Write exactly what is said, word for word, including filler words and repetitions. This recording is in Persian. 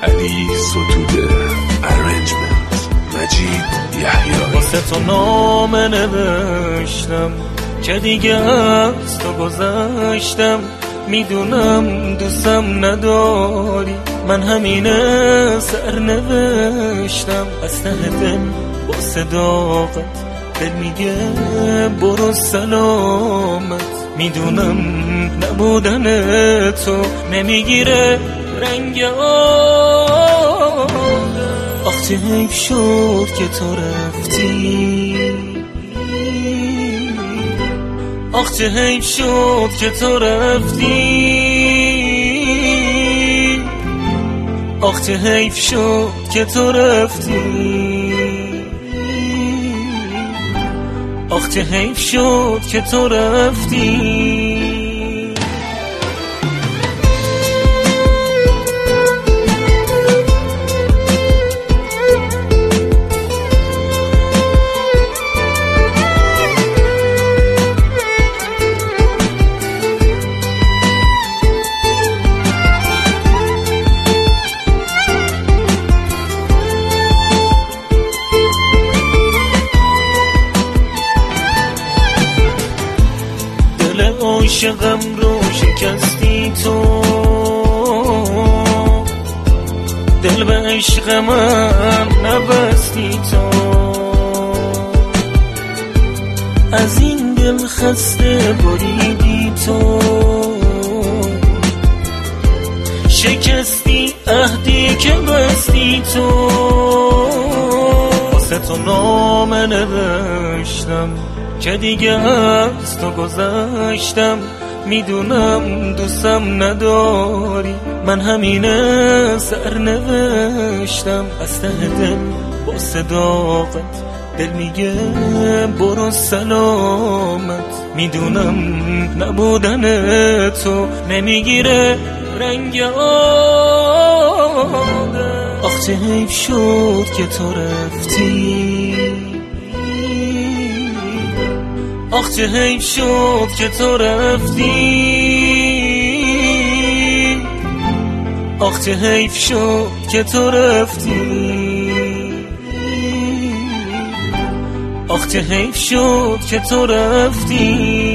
علی ستوده، ارنجمنت مجید یحیایی. واسه تو نامه نوشتم که دیگه از تو گذشتم، میدونم دوستم نداری، من همینه سر نوشتم. از ته دل با صداقت دل میگه برو سلامت، میدونم نبودن تو نمیگیره رنگ آدم. آخ چه حیف شد که تو رفتی، آخ چه حیف شد که تو رفتی، آخ چه حیف شد که تو رفتی، آخ چه حیف شد که تو رفتی. عاشقم رو شکستی تو، دل به عشق من نبستی تو، از این دل خسته بریدی تو، شکستی عهدی که بستی تو. واسه تو نامه نوشتم که دیگه از تو گذشتم، میدونم دوستم نداری، من همینه سر نوشتم. از ته دل با صداقت دل میگه برو سلامت، میدونم نبودن تو نمیگیره رنگ آدم. آخ چه حیف شد که تو رفتی، آخ چه حیف شد که تو رفتی، آخ چه حیف شد که تو رفتی، آخ چه حیف شد که تو رفتی.